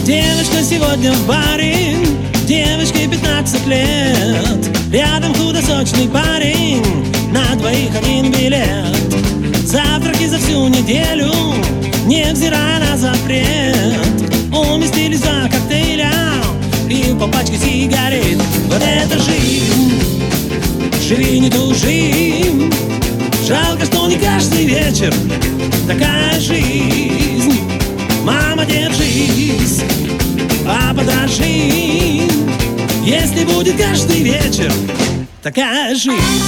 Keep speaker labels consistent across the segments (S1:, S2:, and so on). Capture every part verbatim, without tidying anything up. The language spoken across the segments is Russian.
S1: Девочка сегодня в баре, девочке пятнадцать лет. Рядом худосочный парень, на двоих один билет. Завтраки за всю неделю, невзирая на запрет. Уместились два коктейля и по пачке сигарет. Вот это жизнь, живи не тужи. Жалко, что не каждый вечер такая жизнь. Мама, держись, папа, дрожи. Если будет каждый вечер такая жизнь.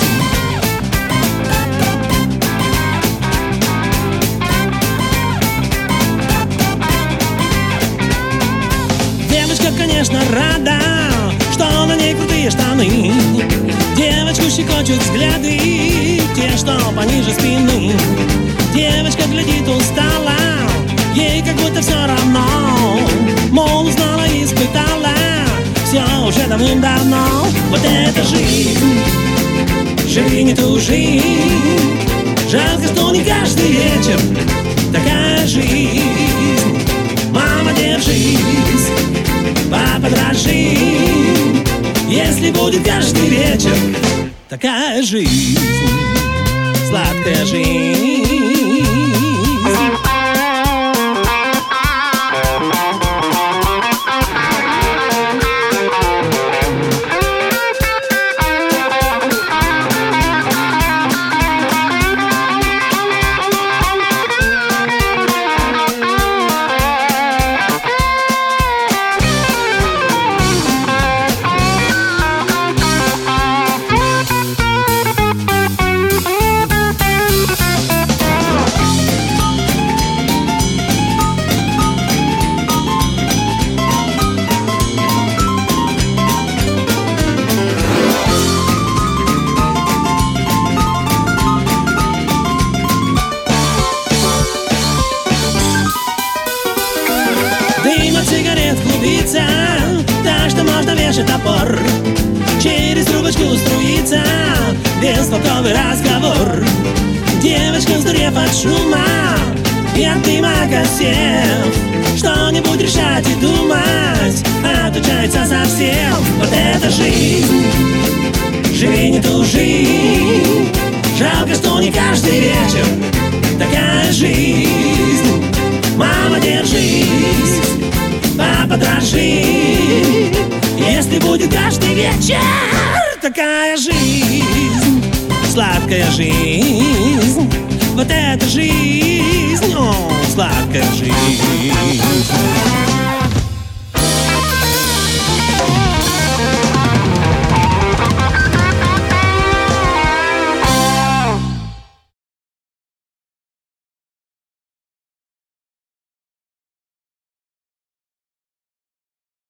S1: Девочка, конечно, рада, что на ней крутые штаны. Девочку щекочут взгляды, те, что пониже спины. Девочка глядит устала, ей как будто все равно. Мол, узнала и испытала все уже давным-давно. Вот это жизнь, живи не тужи. Жалко, что не каждый вечер такая жизнь. Мама, держись, папа, дрожи. Если будет каждый вечер такая жизнь, сладкая жизнь. Дым от сигарет клубится, так что можно вешать топор. Через трубочку струится бестолковый разговор. Девочка, сдурев от шума и от дыма косев, что-нибудь решать и думать отучается совсем. Вот это жизнь, живи не тужи. Жалко, что не каждый вечер такая жизнь. Мама, держись, папа, дрожи. Если будет каждый вечер такая жизнь, сладкая жизнь. Вот эта жизнь, о, сладкая жизнь.